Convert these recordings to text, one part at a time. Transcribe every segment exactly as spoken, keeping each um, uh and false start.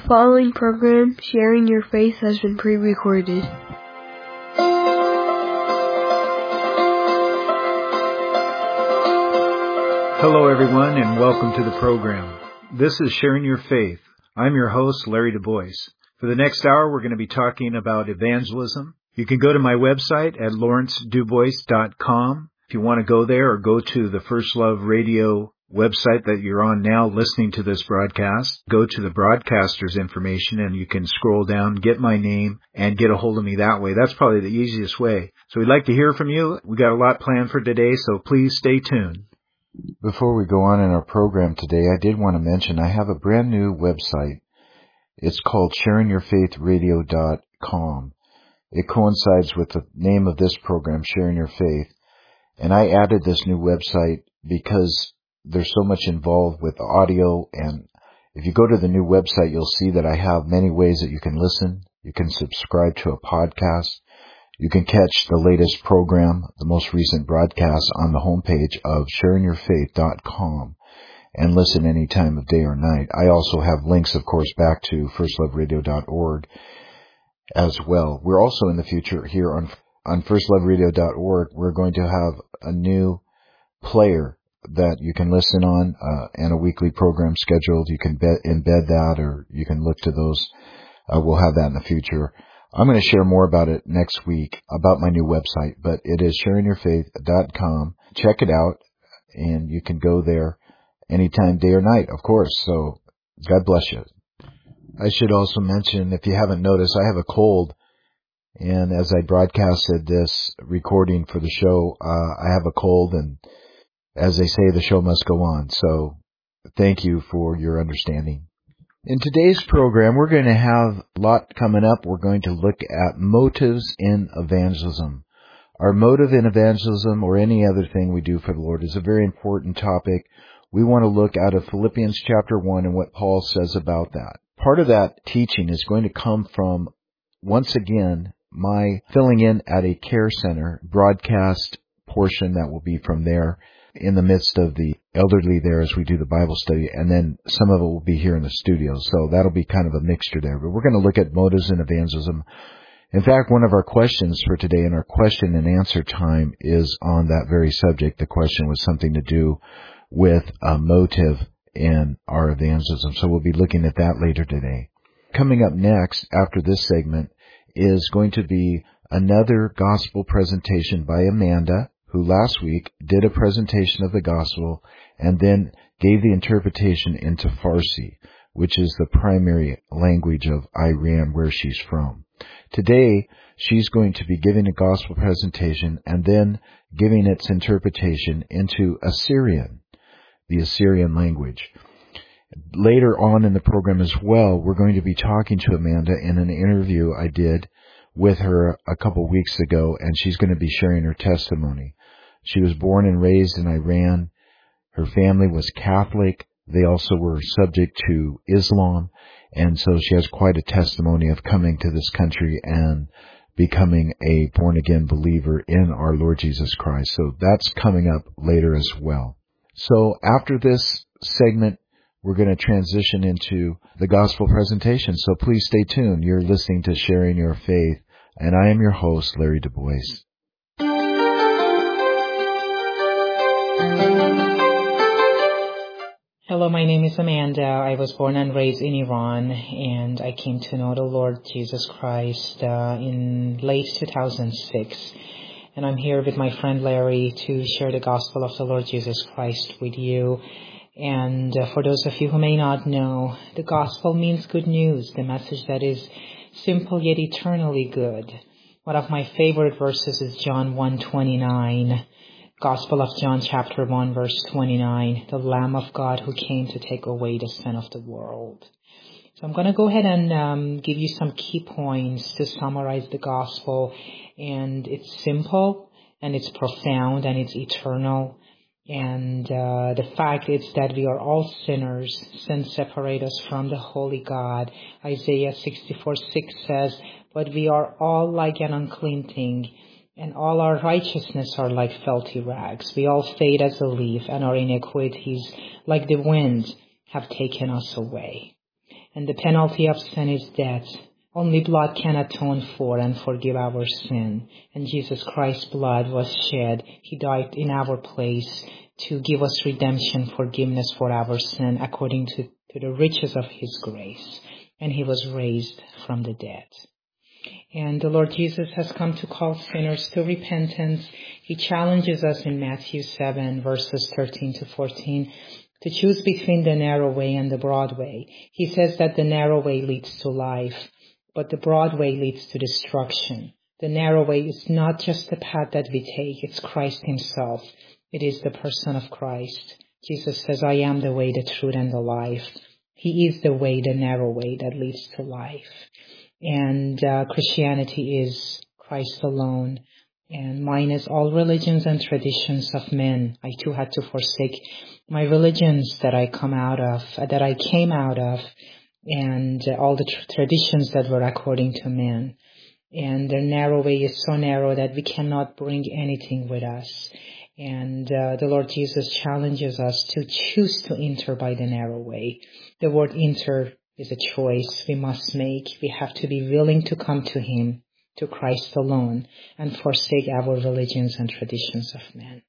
following program, Sharing Your Faith, has been pre-recorded. Hello everyone and welcome to the program. This is Sharing Your Faith. I'm your host, Larry DuBois. For the next hour, we're going to be talking about evangelism. You can go to my website at lawrence dubois dot com. If you want to go there, or go to the First Love Radio website that you're on now listening to this broadcast, go to the broadcaster's information and you can scroll down, get my name, and get a hold of me that way. That's probably the easiest way. So we'd like to hear from you. We got a lot planned for today, so please stay tuned. Before we go on in our program today, I did want to mention I have a brand new website. It's called sharing your faith radio dot com. It coincides with the name of this program, Sharing Your Faith. And I added this new website because there's so much involved with audio, and if you go to the new website, you'll see that I have many ways that you can listen. You can subscribe to a podcast. You can catch the latest program, the most recent broadcast on the homepage of sharing your faith dot com and listen any time of day or night. I also have links, of course, back to first love radio dot org as well. We're also in the future here on, on first love radio dot org, we're going to have a new player that you can listen on, uh, and a weekly program scheduled. You can be- embed that, or you can look to those. Uh, we'll have that in the future. I'm going to share more about it next week, about my new website, but it is sharing your faith dot com. Check it out, and you can go there anytime, day or night, of course. So God bless you. I should also mention, if you haven't noticed, I have a cold, and as I broadcasted this recording for the show, uh, I have a cold, and as they say, the show must go on. So thank you for your understanding. In today's program, we're going to have a lot coming up. We're going to look at motives in evangelism. Our motive in evangelism, or any other thing we do for the Lord, is a very important topic. We want to look out of Philippians chapter one and what Paul says about that. Part of that teaching is going to come from, once again, my filling in at a care center broadcast portion that will be from there, in the midst of the elderly there as we do the Bible study, and then some of it will be here in the studio. So that'll be kind of a mixture there. But we're going to look at motives in evangelism. In fact, one of our questions for today in our question and answer time is on that very subject. The question was something to do with a motive in our evangelism. So we'll be looking at that later today. Coming up next, after this segment, is going to be another gospel presentation by Amanda, who last week did a presentation of the gospel and then gave the interpretation into Farsi, which is the primary language of Iran, where she's from. Today, she's going to be giving a gospel presentation and then giving its interpretation into Assyrian, the Assyrian language. Later on in the program as well, we're going to be talking to Amanda in an interview I did with her a couple weeks ago, and she's going to be sharing her testimony. She was born and raised in Iran. Her family was Catholic. They also were subject to Islam, and so she has quite a testimony of coming to this country and becoming a born-again believer in our Lord Jesus Christ. So that's coming up later as well. So after this segment, we're going to transition into the gospel presentation. So please stay tuned. You're listening to Sharing Your Faith, and I am your host, Larry DuBois. Hello, my name is Amanda. I was born and raised in Iran, and I came to know the Lord Jesus Christ uh, in late two thousand six. And I'm here with my friend Larry to share the gospel of the Lord Jesus Christ with you. And uh, for those of you who may not know, the gospel means good news, the message that is simple yet eternally good. One of my favorite verses is John one twenty-nine. Gospel of John chapter one verse twenty-nine, the Lamb of God who came to take away the sin of the world. So I'm going to go ahead and um, give you some key points to summarize the gospel. And it's simple, and it's profound, and it's eternal. And uh, the fact is that we are all sinners. Sin separates us from the holy God. Isaiah sixty-four six says, but we are all like an unclean thing, and all our righteousness are like filthy rags. We all fade as a leaf, and our iniquities, like the wind, have taken us away. and the penalty of sin is death. Only blood can atone for and forgive our sin. And Jesus Christ's blood was shed. He died in our place to give us redemption, forgiveness for our sin according to, to the riches of his grace. And he was raised from the dead. And the Lord Jesus has come to call sinners to repentance. He challenges us in Matthew seven, verses thirteen to fourteen, to choose between the narrow way and the broad way. He says that the narrow way leads to life, but the broad way leads to destruction. The narrow way is not just the path that we take, it's Christ himself. It is the person of Christ. Jesus says, I am the way, the truth, and the life. He is the way, the narrow way that leads to life. And uh, Christianity is Christ alone. And mine is all religions and traditions of men. I too had to forsake my religions that I come out of, uh, that I came out of, and uh, all the tr- traditions that were according to men. And the narrow way is so narrow that we cannot bring anything with us. And uh, the Lord Jesus challenges us to choose to enter by the narrow way. The word enter is a choice we must make. We have to be willing to come to him, to Christ alone, and forsake our religions and traditions of men.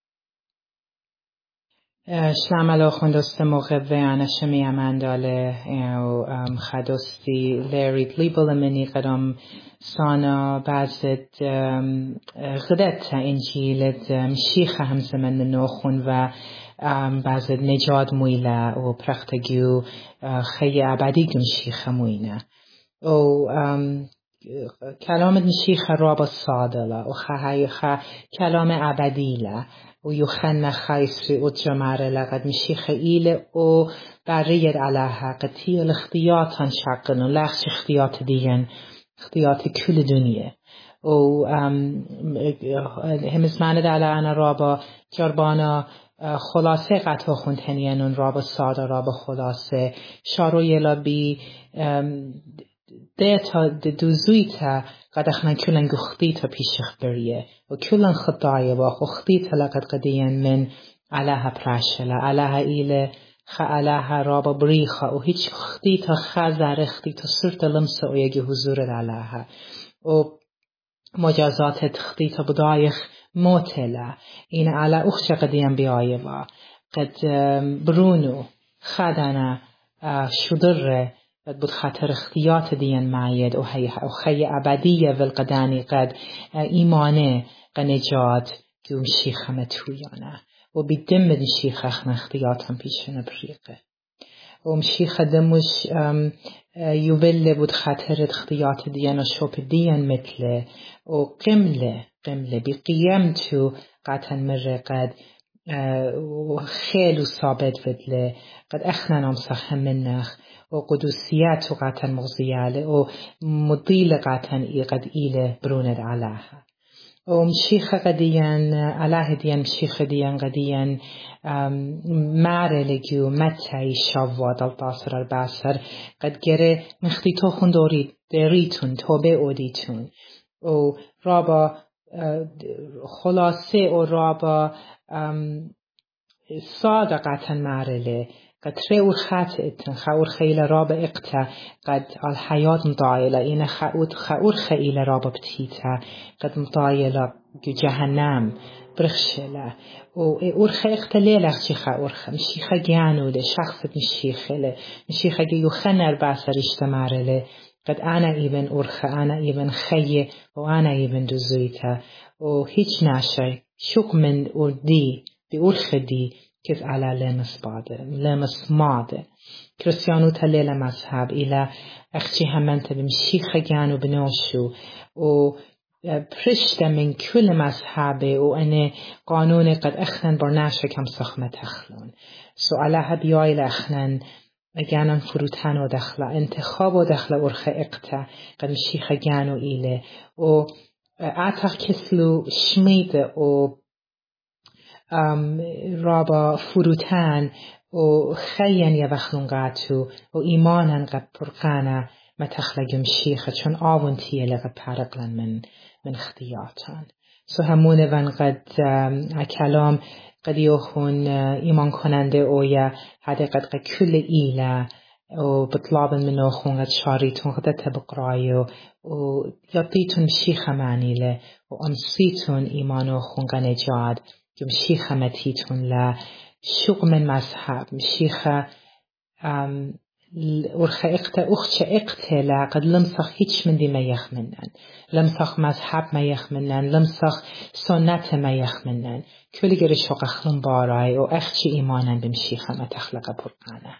شلام علی خندست موقع و انشمی امنداله او خداستی لرید لیبل منی قدم سانا بعضت غدت انجیلت مشیخ هم زمن نوخون و بعضت نجاد مویله و پرختگیو خی ابدی مشیخ موینه او کلام مشیخ رابا صادله و خهای خ کلام ابدیله و يوحنا خايسري وجمارة لقد مشيخ إيله و بريد على حقتي الاختيات هنشقن و لخش اختيات ديان اختيات كل دنيا و همز ماند على أنا رابا جربانا خلاصه قطع خونتنيان رابا ساده رابا خلاصه شارو يلا بي دیتا دوزویتا قد اخنا کلن گختیتا پیشخ بریه و کلن خطایه با خختیتا لقد قدیان من علاها پراشلا علاها ایله خ علاها رابا بریخا و هیچ خختیتا خزر اختیتا سرت لمسه و یکی حضور علاها و مجازات تختیتا بدایخ موتلا این علا اخش قدیان بیایه با قد برونو خدنا شدره قد بود خاطر اختیات ديان معيد وخي أبدية بالقداني قد إيمانه قنجات جو مشيخة متويانا وبدم مشيخة اخنا اختياتهم بيشنا بريقه ومشيخة دمش يبل بود خاطر اختيات ديان وشوب ديان مثله وقمله قمله بقيامته قطعا مرة قد وخيل وصابت بدله قد اخنا نمسخ منخ وقدوسيات قاتن مغزياله ومضيلة قاتن قد إيله بروند علاها ومشيخة قديان علاه ديان مشيخة ديان قديان معره لجيو متعي شواد الباصر الباصر قد جره مختيتو خندوري دريتون توبه اوديتون و رابا خلاصه و رابا ساده قاتن معره له قد تريور خاتئتن خاور خيلة رابا اقتا قد الحياة مطايلة إن خاور خاور خيلة رابا بتيتا قد مطايلة جهنم برخشلة وور خيقتا ليلة خشي خاور خ مشيخة جانو له شخص مشيخة له مشيخة جيو خنر باسر اجتمار له قد أنا ابن أورخ أنا ابن خيه وأنا ابن دزويتا وهيج ناشر شوق من أردي بأورخ دي كيف على لمس بعده لمس ماده كريستيانو تليل مذهب إلى أختي همنت بمشيخة جانو بنوشو و برشت من كل مذهبه وأنا قانون قد أخنن برناشة كم سخمة تخلون سؤالها بياي لأخنن جانن فروتان و دخله انتخاب و دخله ورخه اقتا قد مشيخة جانو إلى و أعتق كسلو شميد و Um, رابا فروتان و خیان یا بخلونگاتو و ایمانن قد پرقانا ما تخلق مشيخة چون آون تیه لقد پارقلن من من اختیاتان سو همونه ون قد کلام قد یوخون ایمان کننده او یا حده قد قد کل ایلا وبطلب منه خونغة شاريتون غدتها بقرايو ويعطيتون بشيخة معني له وأمصيتون إيمانو خونغة نجاد يمشيخة متيتون له شوق من مذهب مشيخة ورخة إقتا أختش إقتلا قد لمسخ هيتش من دي ما يخمنن لمسخ مذهب ما يخمنن لمسخ سنة ما يخمنن كل جري شوق أخلن باراي وأختش إيمانا بمشيخة ما تخلق برقانة.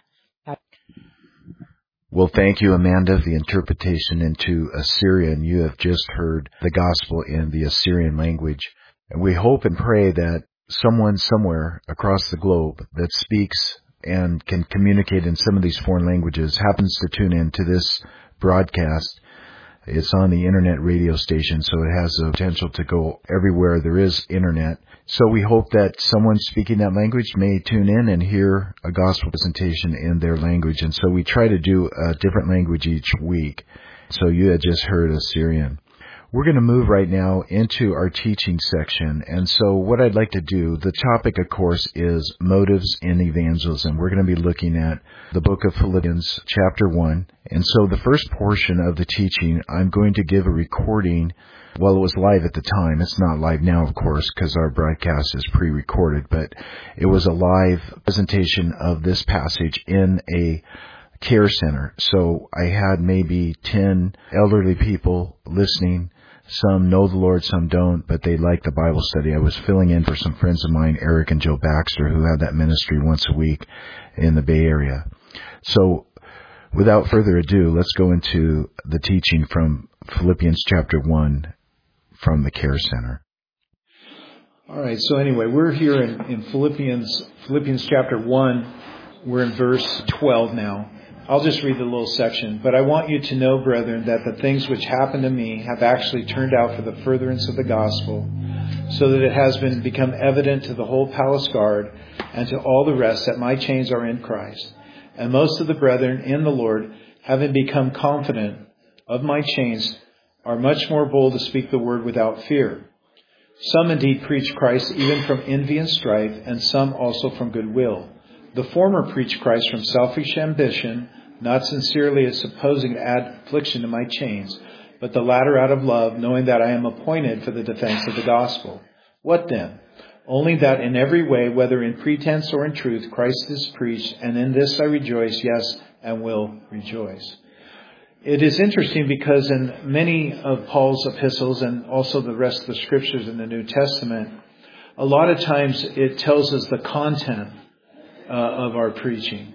Well, thank you, Amanda, for the interpretation into Assyrian. You have just heard the gospel in the Assyrian language. And we hope and pray that someone somewhere across the globe that speaks and can communicate in some of these foreign languages happens to tune in to this broadcast. It's on the internet radio station, so it has the potential to go everywhere there is internet. So we hope that someone speaking that language may tune in and hear a gospel presentation in their language. And so we try to do a different language each week. So you had just heard Assyrian. We're going to move right now into our teaching section. And so what I'd like to do, the topic, of course, is motives in evangelism. We're going to be looking at the book of Philippians, chapter one. And so the first portion of the teaching, I'm going to give a recording. Well, it was live at the time. It's not live now, of course, because our broadcast is pre-recorded. But it was a live presentation of this passage in a care center. So I had maybe ten elderly people listening. Some know the Lord, some don't, but they like the Bible study. I was filling in for some friends of mine, Eric and Joe Baxter, who have that ministry once a week in the Bay Area. So without further ado, let's go into the teaching from Philippians chapter one from the Care Center. All right, so anyway, we're here in, in Philippians, Philippians chapter one. We're in verse twelve now. I'll just read the little section. But I want you to know, brethren, that the things which happened to me have actually turned out for the furtherance of the gospel, so that it has been become evident to the whole palace guard and to all the rest that my chains are in Christ. And most of the brethren in the Lord, having become confident of my chains, are much more bold to speak the word without fear. Some indeed preach Christ even from envy and strife, and some also from goodwill. The former preach Christ from selfish ambition, not sincerely as supposing to add affliction to my chains, but the latter out of love, knowing that I am appointed for the defense of the gospel. What then? Only that in every way, whether in pretense or in truth, Christ is preached, and in this I rejoice, yes, and will rejoice. It is interesting because in many of Paul's epistles and also the rest of the scriptures in the New Testament, a lot of times it tells us the content uh, of our preaching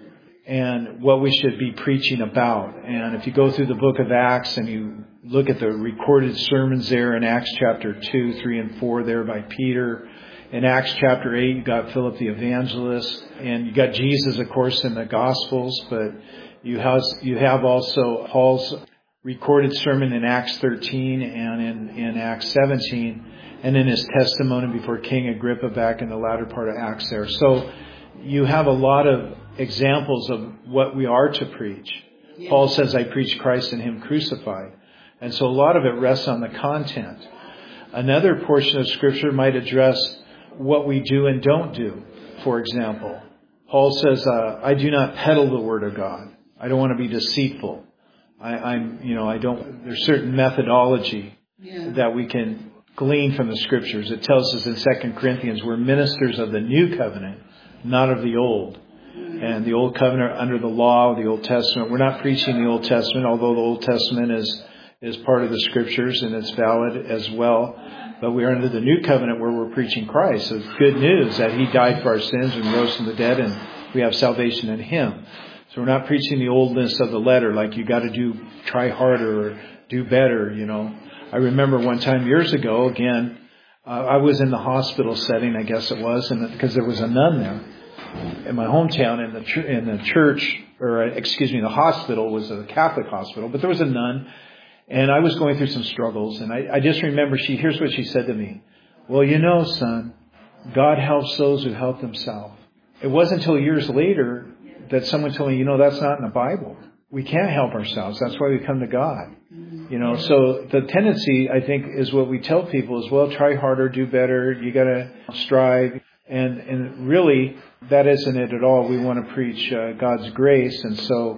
and what we should be preaching about. And if you go through the book of Acts and you look at the recorded sermons there in Acts chapter two, three, and four there by Peter. In Acts chapter eight, you got Philip the evangelist, and you got Jesus, of course, in the Gospels, but you have, you have also Paul's recorded sermon in Acts thirteen and in, in Acts seventeen, and in his testimony before King Agrippa back in the latter part of Acts there. So you have a lot of examples of what we are to preach. Yeah. Paul says, I preach Christ and Him crucified. And so a lot of it rests on the content. Another portion of Scripture might address what we do and don't do. For example, Paul says, uh, I do not peddle the Word of God. I don't want to be deceitful. I, I'm, you know, I don't, there's certain methodology yeah. that we can glean from the Scriptures. It tells us in Second Corinthians, we're ministers of the new covenant, not of the old. And the old covenant under the law, the Old Testament. We're not preaching the Old Testament, although the Old Testament is, is part of the Scriptures and it's valid as well. But we are under the new covenant where we're preaching Christ. So it's good news that He died for our sins and rose from the dead, and we have salvation in Him. So we're not preaching the oldness of the letter, like you got to do, try harder or do better, you know. I remember one time years ago, again, uh, I was in the hospital setting, I guess it was, and because there was a nun there in my hometown, in the ch- in the church, or excuse me, the hospital was a Catholic hospital, but there was a nun, and I was going through some struggles, and I, I just remember she, here's what she said to me. Well, you know, son, God helps those who help themselves. It wasn't until years later that someone told me, you know, that's not in the Bible. We can't help ourselves. That's why we come to God. You know, so the tendency, I think, is what we tell people is, well, try harder, do better. You got to strive. And and really, that isn't it at all. We want to preach uh, God's grace. And so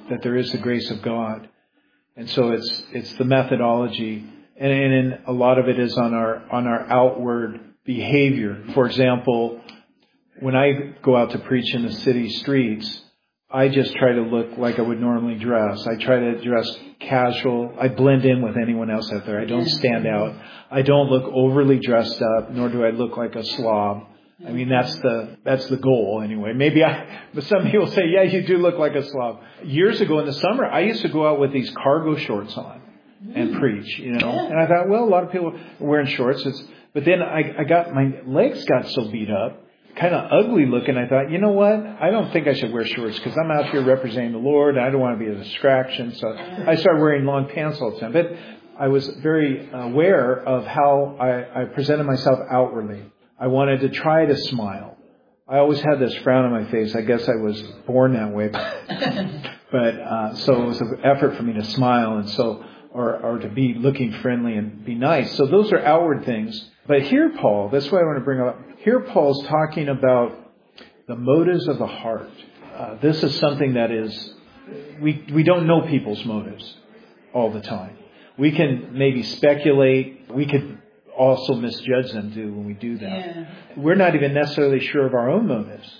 that there is the grace of God. And so it's it's the methodology, and, and a lot of it is on our on our outward behavior. For example, when I go out to preach in the city streets, I just try to look like I would normally dress. I try to dress casual. I blend in with anyone else out there. I don't stand out. I don't look overly dressed up, nor do I look like a slob. I mean, that's the that's the goal anyway. Maybe I, but some people say, yeah, you do look like a slob. Years ago in the summer, I used to go out with these cargo shorts on and preach, you know. And I thought, well, a lot of people are wearing shorts. It's, but then I, I got, my legs got so beat up, kind of ugly looking. I thought, you know what? I don't think I should wear shorts because I'm out here representing the Lord. I don't want to be a distraction. So I started wearing long pants all the time. But I was very aware of how I, I presented myself outwardly. I wanted to try to smile. I always had this frown on my face. I guess I was born that way. But uh, so it was an effort for me to smile and so, or, or to be looking friendly and be nice. So those are outward things. But here, Paul, that's what I want to bring up. Here, Paul's talking about the motives of the heart. Uh, this is something that is, we we don't know people's motives all the time. We can maybe speculate. We could also misjudge them too when we do that. Yeah. We're not even necessarily sure of our own motives.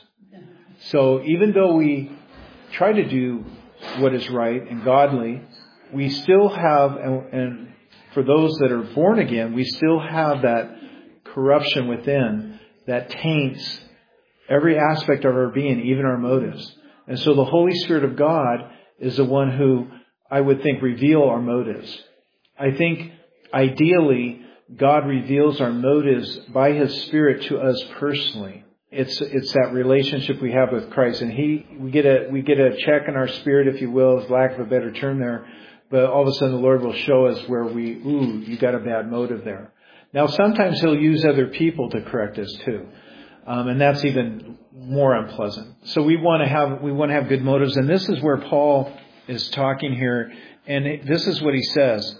So even though we try to do what is right and godly, we still have, and, and for those that are born again, we still have that corruption within that taints every aspect of our being, even our motives. And so the Holy Spirit of God is the one who I would think reveal our motives. I think ideally God reveals our motives by His Spirit to us personally. It's it's that relationship we have with Christ, and He we get a we get a check in our spirit, if you will, is lack of a better term there. But all of a sudden, the Lord will show us where we ooh, you got a bad motive there. Now, sometimes He'll use other people to correct us too, um, and that's even more unpleasant. So we want to have we want to have good motives, and this is where Paul is talking here, and it, this is what he says.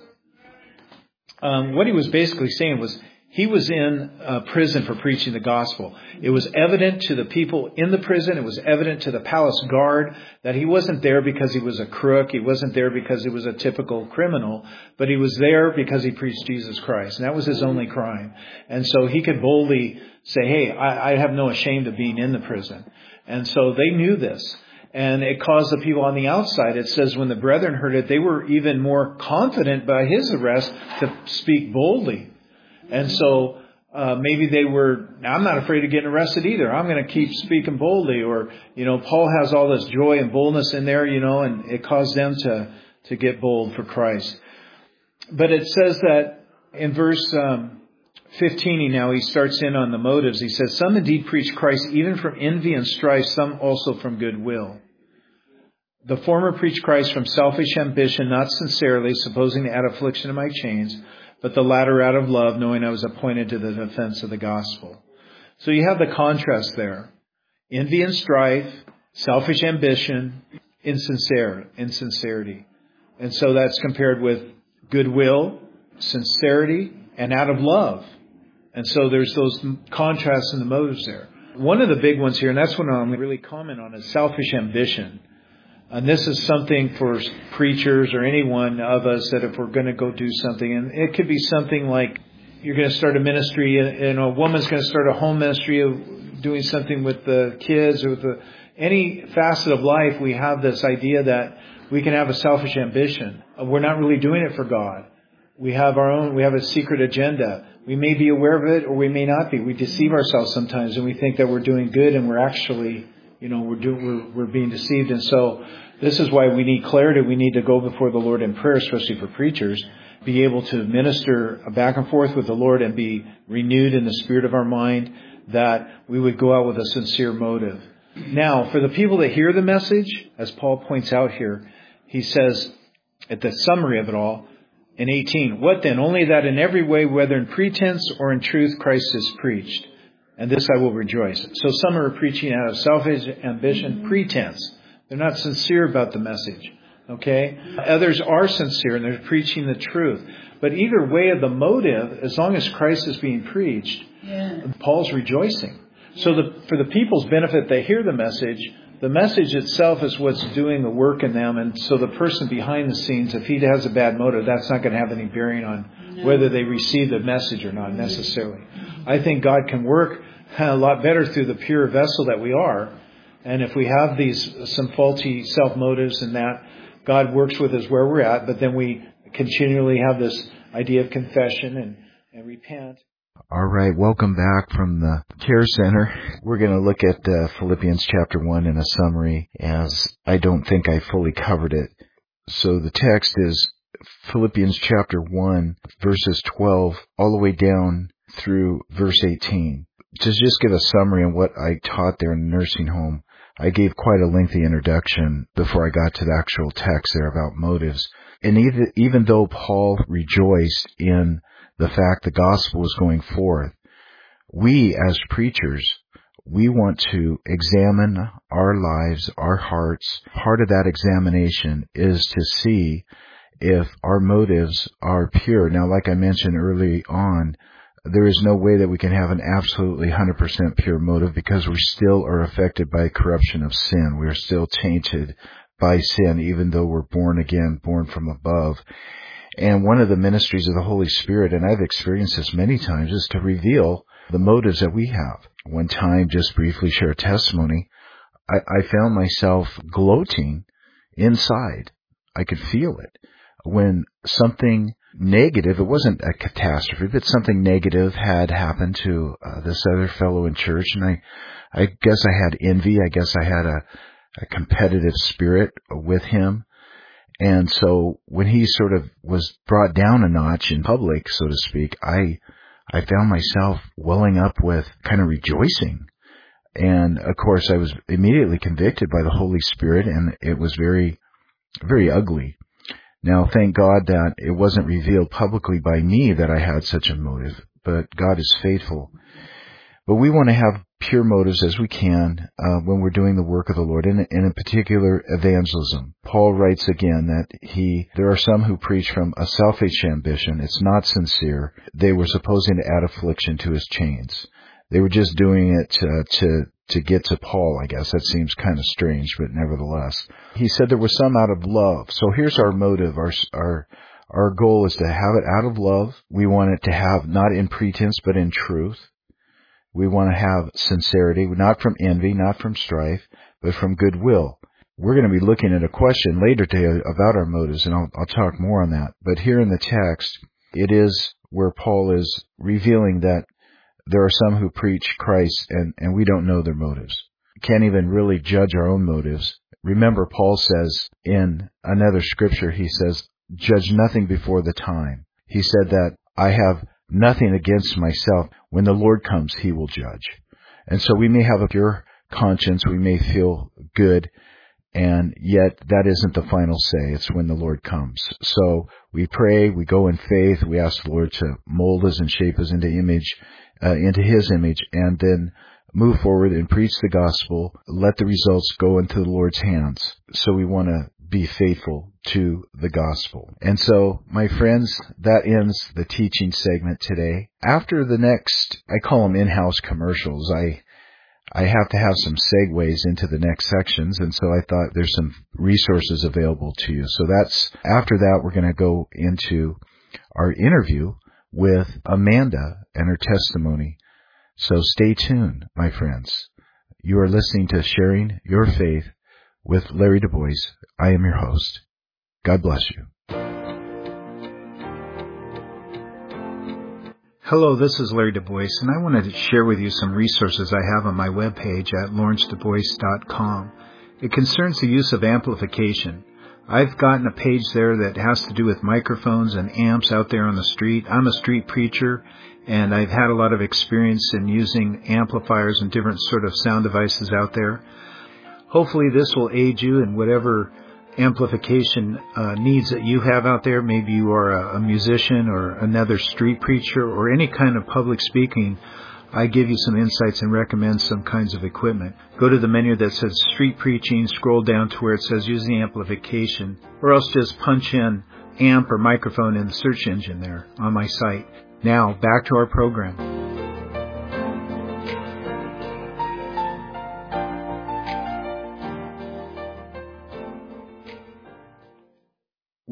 Um, what he was basically saying was he was in uh, prison for preaching the gospel. It was evident to the people in the prison. It was evident to the palace guard that he wasn't there because he was a crook. He wasn't there because he was a typical criminal, but he was there because he preached Jesus Christ. And that was his only crime. And so he could boldly say, hey, I, I have no shame of being in the prison. And so they knew this. And it caused the people on the outside, it says when the brethren heard it, they were even more confident by his arrest to speak boldly. And so uh, maybe they were, I'm not afraid of getting arrested either. I'm going to keep speaking boldly. Or, you know, Paul has all this joy and boldness in there, you know, and it caused them to, to get bold for Christ. But it says that in verse um, fifteen, now he starts in on the motives. He says, some indeed preach Christ even from envy and strife, some also from goodwill. The former preach Christ from selfish ambition, not sincerely, supposing to add affliction to my chains, but the latter out of love, knowing I was appointed to the defense of the gospel. So you have the contrast there. Envy and strife, selfish ambition, insincere, insincerity. And so that's compared with goodwill, sincerity, and out of love. And so there's those contrasts in the motives there. One of the big ones here, and that's what I'm really comment on, is selfish ambition. And this is something for preachers or any one of us that if we're going to go do something, and it could be something like you're going to start a ministry, and a woman's going to start a home ministry of doing something with the kids or with the, any facet of life, we have this idea that we can have a selfish ambition. We're not really doing it for God. We have our own, we have a secret agenda. We may be aware of it or we may not be. We deceive ourselves sometimes and we think that we're doing good and we're actually, you know, we're doing, we're, we're being deceived. And so this is why we need clarity. We need to go before the Lord in prayer, especially for preachers, be able to minister back and forth with the Lord and be renewed in the spirit of our mind, that we would go out with a sincere motive. Now, for the people that hear the message, as Paul points out here, he says at the summary of it all, in eighteen, what then? Only that in every way, whether in pretense or in truth, Christ is preached. And this I will rejoice. So some are preaching out of selfish ambition, pretense. They're not sincere about the message. Okay? Others are sincere and they're preaching the truth. But either way of the motive, as long as Christ is being preached, yeah. Paul's rejoicing. So the, for the people's benefit, they hear the message, The message itself is what's doing the work in them. And so the person behind the scenes, if he has a bad motive, that's not going to have any bearing on whether they receive the message or not necessarily. I think God can work a lot better through the pure vessel that we are. And if we have these some faulty self-motives and that, God works with us where we're at, but then we continually have this idea of confession and, and repent. All right, welcome back from the Care Center. We're going to look at uh, Philippians chapter one in a summary, as I don't think I fully covered it. So the text is Philippians chapter one, verses twelve, all the way down through verse eighteen. To just give a summary on what I taught there in the nursing home, I gave quite a lengthy introduction before I got to the actual text there about motives. And even, even though Paul rejoiced in the fact the gospel was going forth, we as preachers, we want to examine our lives, our hearts. Part of that examination is to see if our motives are pure. Now, like I mentioned early on, there is no way that we can have an absolutely one hundred percent pure motive, because we still are affected by corruption of sin. We are still tainted by sin, even though we're born again, born from above. And one of the ministries of the Holy Spirit, and I've experienced this many times, is to reveal the motives that we have. One time, just briefly share a testimony, I, I found myself gloating inside. I could feel it. When something negative, it wasn't a catastrophe, but something negative had happened to uh, this other fellow in church, and I, I guess I had envy. I guess I had a, a competitive spirit with him. And so when he sort of was brought down a notch in public, so to speak, I, I found myself welling up with kind of rejoicing. And of course I was immediately convicted by the Holy Spirit, and it was very, very ugly. Now, thank God that it wasn't revealed publicly by me that I had such a motive, but God is faithful. But we want to have pure motives as we can uh, when we're doing the work of the Lord, and in, in particular evangelism. Paul writes again that he, there are some who preach from a selfish ambition. It's not sincere. They were supposing to add affliction to his chains. They were just doing it uh, to to get to Paul, I guess. That seems kind of strange, but nevertheless. He said there was some out of love. So here's our motive. Our our our goal is to have it out of love. We want it to have not in pretense, but in truth. We want to have sincerity, not from envy, not from strife, but from goodwill. We're going to be looking at a question later today about our motives, and I'll, I'll talk more on that. But here in the text, it is where Paul is revealing that there are some who preach Christ, and, and we don't know their motives. Can't even really judge our own motives. Remember, Paul says in another scripture, he says, judge nothing before the time. He said that I have nothing against myself. When the Lord comes, he will judge. And so we may have a pure conscience. We may feel good. And yet that isn't the final say. It's when the Lord comes. So we pray, we go in faith, we ask the Lord to mold us and shape us into image, uh, into his image, and then move forward and preach the gospel. Let the results go into the Lord's hands. So we want to be faithful to the gospel. And so, my friends, that ends the teaching segment today. After the next, I call them in-house commercials, I I have to have some segues into the next sections, and so I thought there's some resources available to you. So that's, after that, we're going to go into our interview with Amanda and her testimony. So stay tuned, my friends. You are listening to Sharing Your Faith with Larry DuBois. I am your host. God bless you. Hello, this is Larry DuBois, and I wanted to share with you some resources I have on my webpage at lawrence du bois dot com. It concerns the use of amplification. I've gotten a page there that has to do with microphones and amps out there on the street. I'm a street preacher, and I've had a lot of experience in using amplifiers and different sort of sound devices out there. Hopefully this will aid you in whatever amplification uh, needs that you have out there. Maybe you are a, a musician or another street preacher or any kind of public speaking. I give you some insights and recommend some kinds of equipment. Go to the menu that says Street Preaching, scroll down to where it says Using Amplification, or else just punch in amp or microphone in the search engine there on my site. Now, back to our program.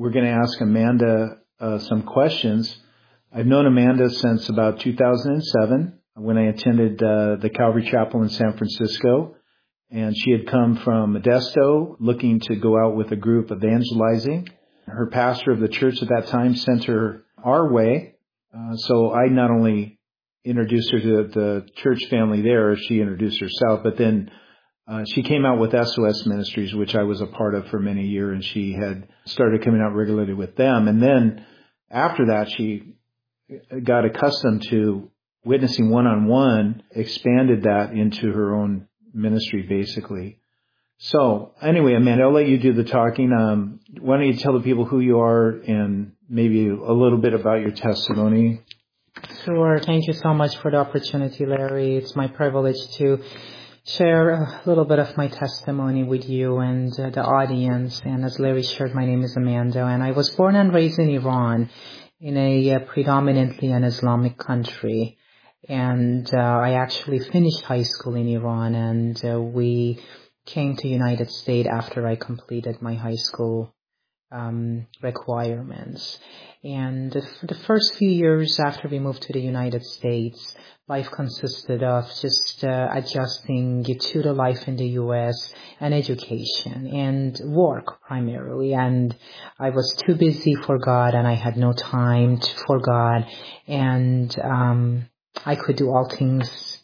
we're going to ask Amanda uh, some questions. I've known Amanda since about two thousand seven when I attended uh, the Calvary Chapel in San Francisco. And she had come from Modesto looking to go out with a group evangelizing. Her pastor of the church at that time sent her our way. Uh, so I not only introduced her to the church family there, she introduced herself, but then uh, she came out with S O S Ministries, which I was a part of for many years, and she had started coming out regularly with them. And then after that, she got accustomed to witnessing one-on-one, expanded that into her own ministry, basically. So anyway, Amanda, I'll let you do the talking. Um, why don't you tell the people who you are and maybe a little bit about your testimony? Sure. Thank you so much for the opportunity, Larry. It's my privilege to share a little bit of my testimony with you and uh, the audience. And as Larry shared, my name is Amanda, and I was born and raised in Iran, in a uh, predominantly an Islamic country. And uh, I actually finished high school in Iran, and uh, we came to United States after I completed my high school um, requirements. And for the first few years after we moved to the United States, life consisted of just uh, adjusting to the life in the U S and education and work primarily. And I was too busy for God, and I had no time to, for God. And um, I could do all things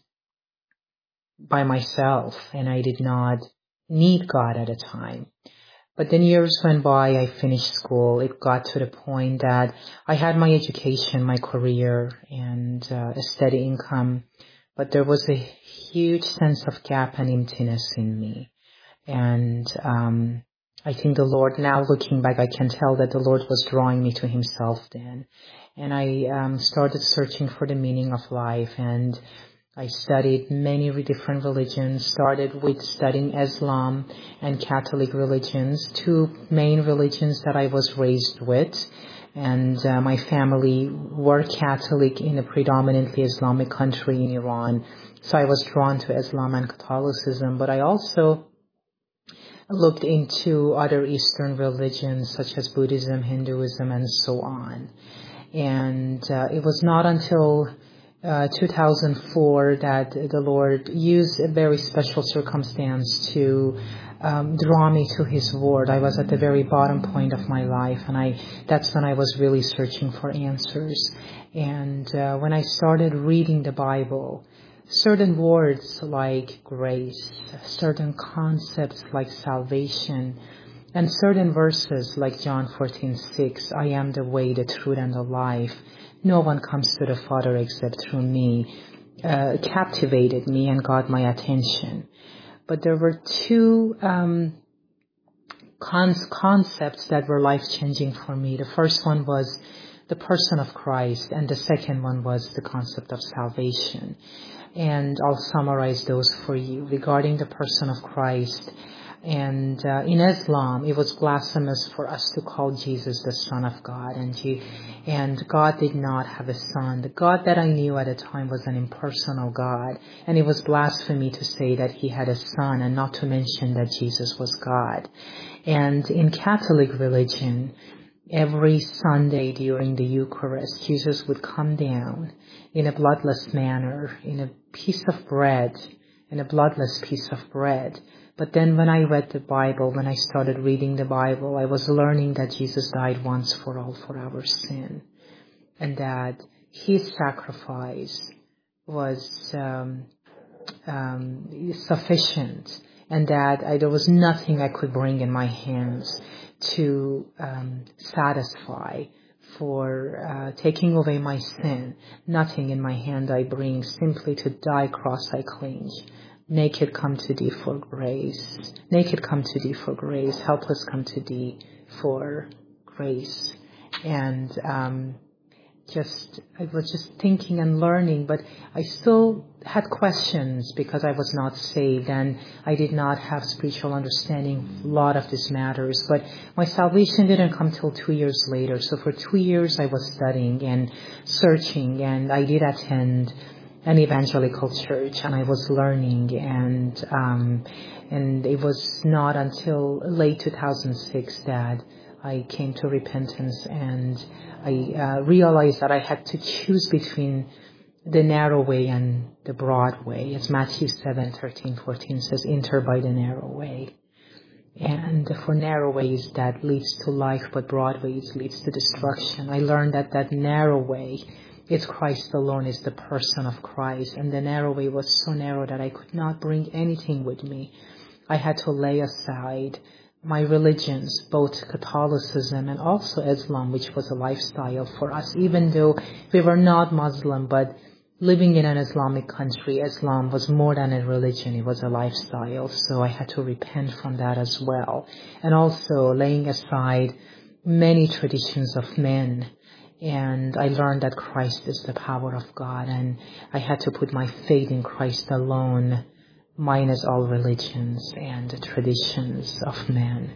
by myself, and I did not need God at a time. But then years went by, I finished school. It got to the point that I had my education, my career, and uh, a steady income. But there was a huge sense of gap and emptiness in me. And um, I think the Lord, now looking back, I can tell that the Lord was drawing me to Himself then. And I um, started searching for the meaning of life, and I studied many different religions, started with studying Islam and Catholic religions, two main religions that I was raised with. And uh, my family were Catholic in a predominantly Islamic country in Iran. So I was drawn to Islam and Catholicism, but I also looked into other Eastern religions such as Buddhism, Hinduism, and so on. And uh, it was not until Uh, two thousand four that the Lord used a very special circumstance to um, draw me to His Word. I was at the very bottom point of my life, and I that's when I was really searching for answers. And uh, when I started reading the Bible, certain words like grace, certain concepts like salvation, and certain verses like John fourteen six, I am the way, the truth, and the life, no one comes to the Father except through me, uh, captivated me and got my attention. But there were two um, con- concepts that were life-changing for me. The first one was the person of Christ, and the second one was the concept of salvation. And I'll summarize those for you. Regarding the person of Christ, and uh, in Islam, it was blasphemous for us to call Jesus the Son of God. And, you, and God did not have a son. The God that I knew at the time was an impersonal God. And it was blasphemy to say that He had a son, and not to mention that Jesus was God. And in Catholic religion, every Sunday during the Eucharist, Jesus would come down in a bloodless manner, in a piece of bread, in a bloodless piece of bread. But then when I read the Bible, when I started reading the Bible, I was learning that Jesus died once for all for our sin, and that His sacrifice was um, um, sufficient, and that I, there was nothing I could bring in my hands to um, satisfy for uh, taking away my sin. Nothing in my hand I bring, simply to die cross I cling. Naked come to Thee for grace. Naked come to Thee for grace. Helpless come to Thee for grace. And um, just, I was just thinking and learning, but I still had questions because I was not saved and I did not have spiritual understanding of a lot of these matters. But my salvation didn't come till two years later. So for two years I was studying and searching, and I did attend an evangelical church, and I was learning, and um, and it was not until late two thousand six that I came to repentance, and I uh, realized that I had to choose between the narrow way and the broad way. As Matthew seven, thirteen, fourteen says, enter by the narrow way. And for narrow ways that leads to life, but broad ways leads to destruction. I learned that that narrow way, it's Christ alone, is the person of Christ. And the narrow way was so narrow that I could not bring anything with me. I had to lay aside my religions, both Catholicism and also Islam, which was a lifestyle for us, even though we were not Muslim, but living in an Islamic country, Islam was more than a religion, it was a lifestyle. So I had to repent from that as well. And also laying aside many traditions of men. And I learned that Christ is the power of God, and I had to put my faith in Christ alone, minus all religions and traditions of men.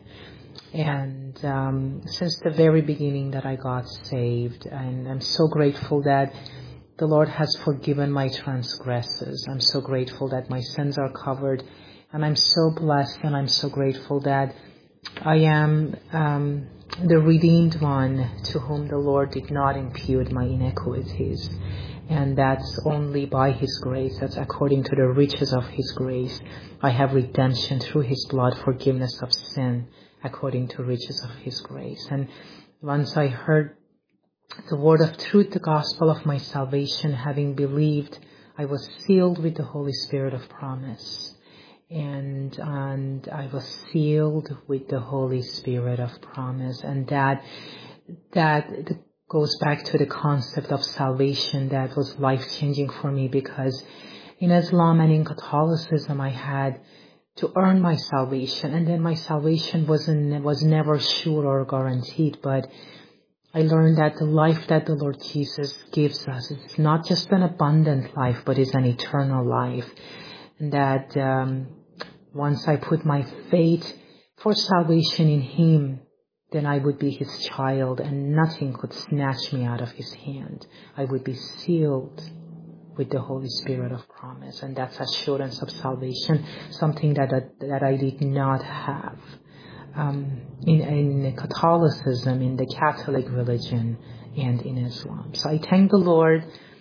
And um, since the very beginning that I got saved, and I'm so grateful that the Lord has forgiven my transgressions. I'm so grateful that my sins are covered, and I'm so blessed, and I'm so grateful that I am um, the redeemed one to whom the Lord did not impute my iniquities. And that's only by His grace, that's according to the riches of His grace. I have redemption through His blood, forgiveness of sin, according to riches of His grace. And once I heard the word of truth, the gospel of my salvation, having believed, I was sealed with the Holy Spirit of promise. And, and I was sealed with the Holy Spirit of promise. And that, that goes back to the concept of salvation that was life-changing for me, because in Islam and in Catholicism I had to earn my salvation, and then my salvation wasn't, was never sure or guaranteed. But I learned that the life that the Lord Jesus gives us is not just an abundant life, but is an eternal life. And that um, once I put my faith for salvation in Him, then I would be His child, and nothing could snatch me out of His hand. I would be sealed with the Holy Spirit of promise, and that's assurance of salvation, something that that, that I did not have um, in, in Catholicism, in the Catholic religion, and in Islam. So I thank the Lord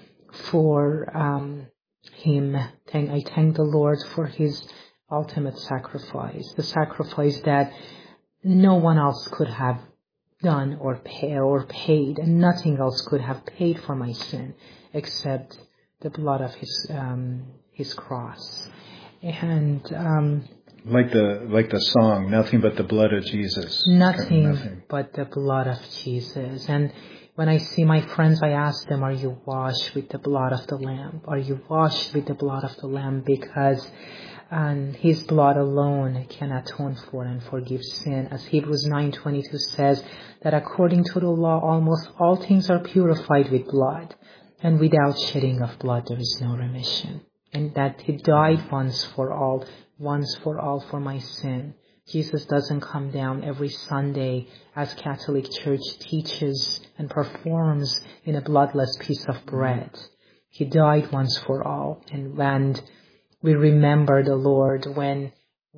for um, Him. Thank, I thank the Lord for His ultimate sacrifice, the sacrifice that no one else could have done or pay or paid, and nothing else could have paid for my sin except the blood of His um, His cross. And um, like the like the song, nothing but the blood of Jesus. Nothing, nothing but the blood of Jesus. And when I see my friends, I ask them, "Are you washed with the blood of the Lamb? Are you washed with the blood of the Lamb?" Because and His blood alone can atone for and forgive sin. As Hebrews nine twenty-two says, that according to the law, almost all things are purified with blood, and without shedding of blood there is no remission. And that He died once for all, once for all for my sin. Jesus doesn't come down every Sunday as Catholic Church teaches and performs in a bloodless piece of bread. He died once for all, and and we remember the Lord when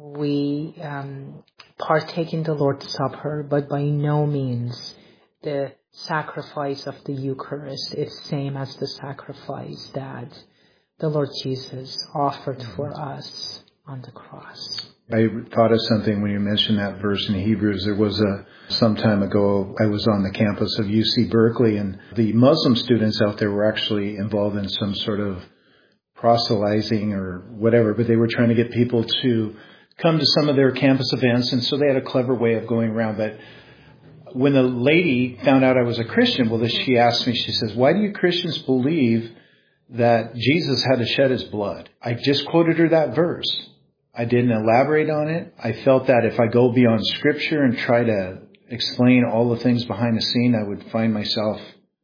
we um, partake in the Lord's Supper, but by no means the sacrifice of the Eucharist is same as the sacrifice that the Lord Jesus offered for us on the cross. I thought of something when you mentioned that verse in Hebrews. There was a, some time ago, I was on the campus of U C Berkeley, and the Muslim students out there were actually involved in some sort of proselytizing or whatever, but they were trying to get people to come to some of their campus events, and so they had a clever way of going around. But when the lady found out I was a Christian, well, she asked me, she says, "Why do you Christians believe that Jesus had to shed His blood?" I just quoted her that verse. I didn't elaborate on it. I felt that if I go beyond Scripture and try to explain all the things behind the scene, I would find myself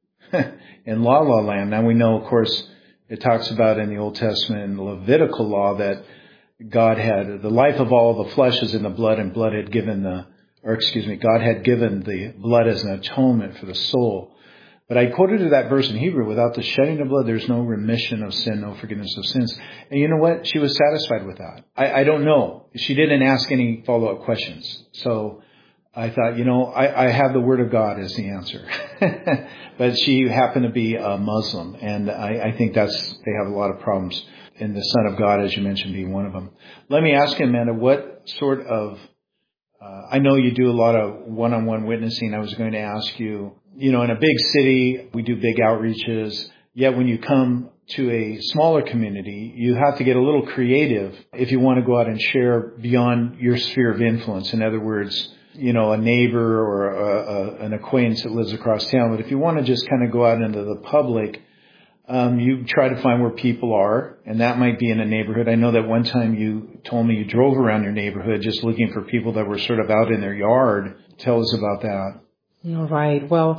in La La Land. Now we know, of course, it talks about in the Old Testament and the Levitical law that God had, the life of all the flesh is in the blood, and blood had given the, or excuse me, God had given the blood as an atonement for the soul. But I quoted to that verse in Hebrew, without the shedding of blood, there's no remission of sin, no forgiveness of sins. And you know what? She was satisfied with that. I, I don't know. She didn't ask any follow-up questions. So I thought, you know, I, I have the Word of God as the answer. But she happened to be a Muslim, and I, I think that's, they have a lot of problems, and the Son of God, as you mentioned, being one of them. Let me ask you, Amanda, what sort of, uh, I know you do a lot of one-on-one witnessing. I was going to ask you, you know, in a big city, we do big outreaches, yet when you come to a smaller community, you have to get a little creative if you want to go out and share beyond your sphere of influence. In other words, you know, a neighbor or a, a, an acquaintance that lives across town. But if you want to just kind of go out into the public, um, you try to find where people are, and that might be in a neighborhood. I know that one time you told me you drove around your neighborhood just looking for people that were sort of out in their yard. Tell us about that. All right. Well,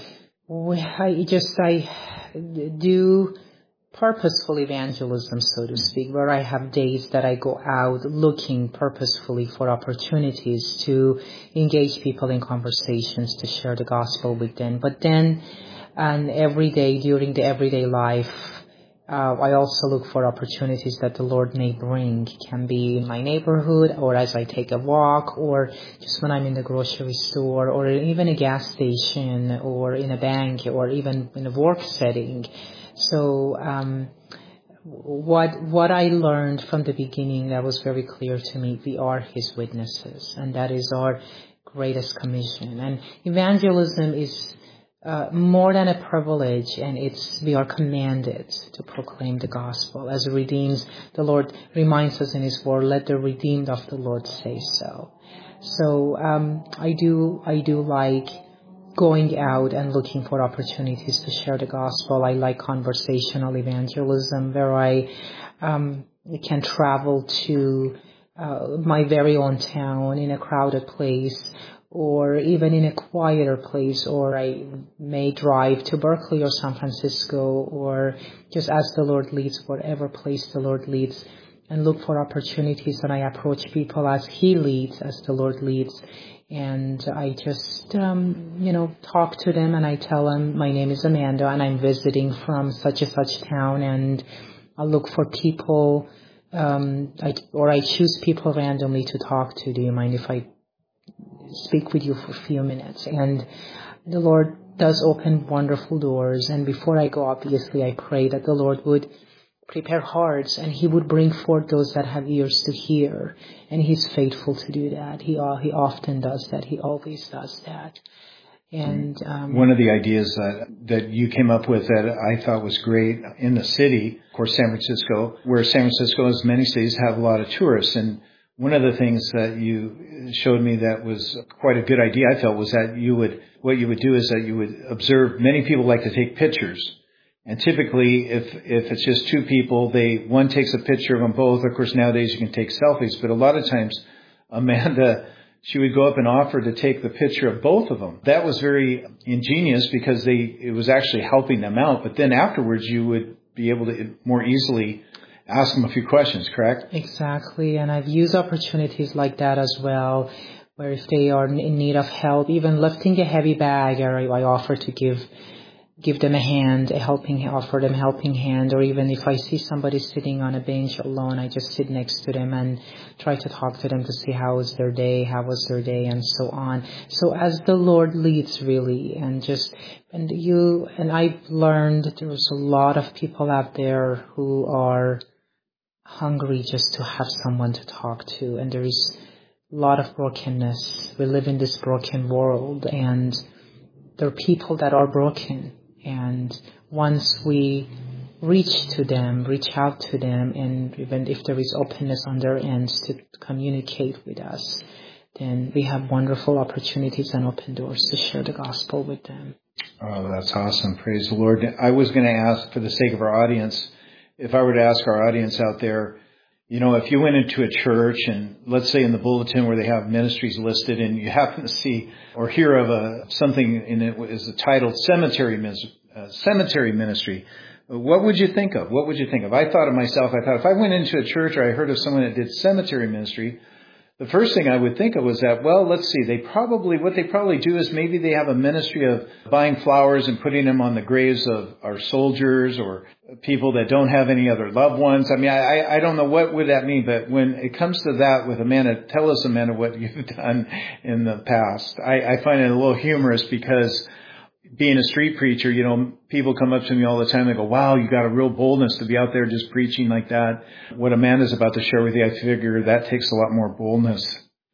I just, I do purposeful evangelism, so to speak, where I have days that I go out looking purposefully for opportunities to engage people in conversations, to share the gospel with them. But then, and every day during the everyday life, uh, I also look for opportunities that the Lord may bring. It can be in my neighborhood, or as I take a walk, or just when I'm in the grocery store, or even a gas station, or in a bank, or even in a work setting. So um, what what I learned from the beginning, that was very clear to me, we are His witnesses, and that is our greatest commission. And evangelism is uh, more than a privilege, and it's we are commanded to proclaim the gospel. As redeemed, the Lord reminds us in His word, let the redeemed of the Lord say so. So um, I do I do like going out and looking for opportunities to share the gospel. I like conversational evangelism, where I um, can travel to uh, my very own town in a crowded place, or even in a quieter place, or I may drive to Berkeley or San Francisco, or just as the Lord leads, whatever place the Lord leads, and look for opportunities, and I approach people as He leads, as the Lord leads. And I just, um, you know, talk to them, and I tell them, my name is Amanda, and I'm visiting from such and such town, and I'll look for people, um, I, or I choose people randomly to talk to. Do you mind if I speak with you for a few minutes? And the Lord does open wonderful doors. And before I go, obviously, I pray that the Lord would prepare hearts, and He would bring forth those that have ears to hear. And He's faithful to do that. He uh, he often does that. He always does that. And um, one of the ideas that that you came up with that I thought was great in the city, of course, San Francisco, where San Francisco, as many cities, have a lot of tourists. And one of the things that you showed me that was quite a good idea, I felt, was that you would what you would do is that you would observe. Many people like to take pictures. And typically, if if it's just two people, they one takes a picture of them both. Of course, nowadays you can take selfies, but a lot of times, Amanda, she would go up and offer to take the picture of both of them. That was very ingenious because they it was actually helping them out. But then afterwards, you would be able to more easily ask them a few questions, correct? Exactly, and I've used opportunities like that as well, where if they are in need of help, even lifting a heavy bag, or I offer to give. give them a hand, a helping, offer them a helping hand, or even if I see somebody sitting on a bench alone, I just sit next to them and try to talk to them to see how was their day, how was their day, and so on. So as the Lord leads, really, and just, and you, and I've learned there's a lot of people out there who are hungry just to have someone to talk to, and there is a lot of brokenness. We live in this broken world, and there are people that are broken. And once we reach to them, reach out to them, and even if there is openness on their ends to communicate with us, then we have wonderful opportunities and open doors to share the gospel with them. Oh, that's awesome. Praise the Lord. I was going to ask, for the sake of our audience, if I were to ask our audience out there, you know, if you went into a church and let's say in the bulletin where they have ministries listed and you happen to see or hear of a something in it is titled cemetery uh, cemetery ministry, what would you think of? What would you think of? I thought of myself, I thought if I went into a church or I heard of someone that did cemetery ministry, the first thing I would think of was that, well, let's see, they probably, what they probably do is maybe they have a ministry of buying flowers and putting them on the graves of our soldiers or people that don't have any other loved ones. I mean, I, I don't know what would that mean, but when it comes to that with Amanda, tell us, Amanda, what you've done in the past. I, I find it a little humorous because being a street preacher, you know, people come up to me all the time. They go, wow, you got a real boldness to be out there just preaching like that. What Amanda's about to share with you, I figure that takes a lot more boldness.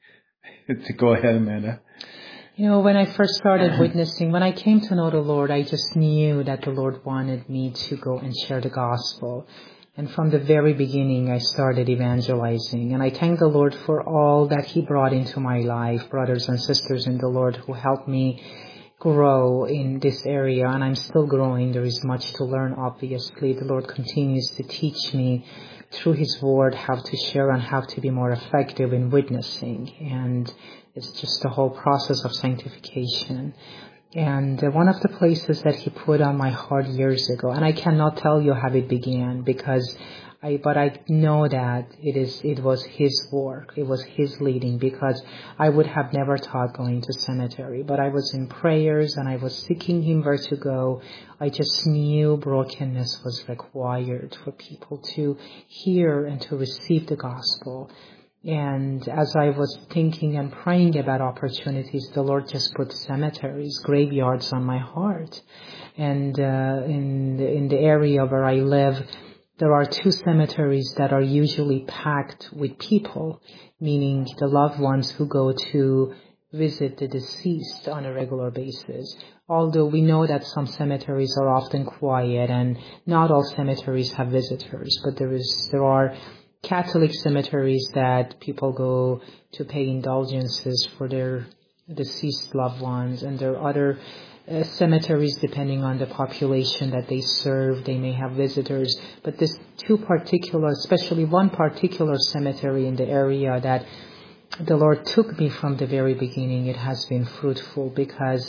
To go ahead, Amanda. You know, when I first started witnessing, when I came to know the Lord, I just knew that the Lord wanted me to go and share the gospel. And from the very beginning, I started evangelizing. And I thank the Lord for all that He brought into my life, brothers and sisters in the Lord who helped me grow in this area, and I'm still growing. There is much to learn, obviously. The Lord continues to teach me through His Word how to share and how to be more effective in witnessing, and it's just the whole process of sanctification. And uh, one of the places that He put on my heart years ago, and I cannot tell you how it began, because I, but I know that it is, it was His work. It was His leading, because I would have never thought going to cemetery, but I was in prayers and I was seeking Him where to go. I just knew brokenness was required for people to hear and to receive the gospel. And as I was thinking and praying about opportunities, the Lord just put cemeteries, graveyards on my heart. And, uh, in the, in the area where I live, there are two cemeteries that are usually packed with people, meaning the loved ones who go to visit the deceased on a regular basis. Although we know that some cemeteries are often quiet and not all cemeteries have visitors, but there is, there are Catholic cemeteries that people go to pay indulgences for their deceased loved ones, and there are other Uh, cemeteries, depending on the population that they serve, they may have visitors. But this two particular, especially one particular cemetery in the area that the Lord took me from the very beginning, it has been fruitful, because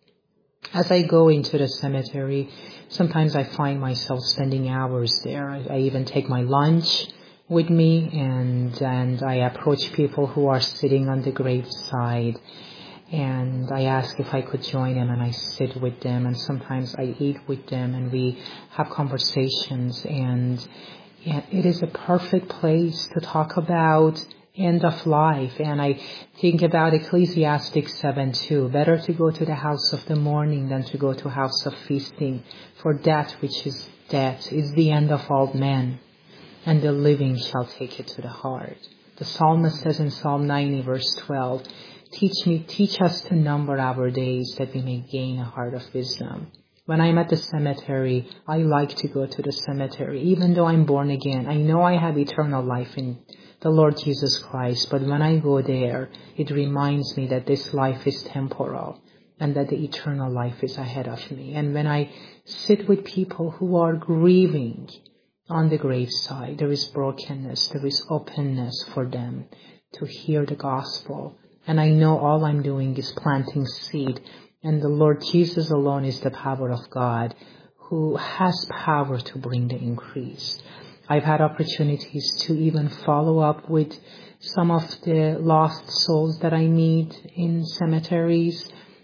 as I go into the cemetery, sometimes I find myself spending hours there. I, I even take my lunch with me, and and I approach people who are sitting on the graveside. And I ask if I could join them, and I sit with them, and sometimes I eat with them, and we have conversations. And, and it is a perfect place to talk about end of life. And I think about Ecclesiastes seven two. Better to go to the house of the mourning than to go to house of feasting. For that which is death is the end of all men, and the living shall take it to the heart. The psalmist says in Psalm ninety, verse twelve, Teach me, teach us to number our days, that we may gain a heart of wisdom. When I'm at the cemetery, I like to go to the cemetery. Even though I'm born again, I know I have eternal life in the Lord Jesus Christ. But when I go there, it reminds me that this life is temporal and that the eternal life is ahead of me. And when I sit with people who are grieving on the graveside, there is brokenness, there is openness for them to hear the gospel. And I know all I'm doing is planting seed. And the Lord Jesus alone is the power of God, who has power to bring the increase. I've had opportunities to even follow up with some of the lost souls that I meet in cemeteries,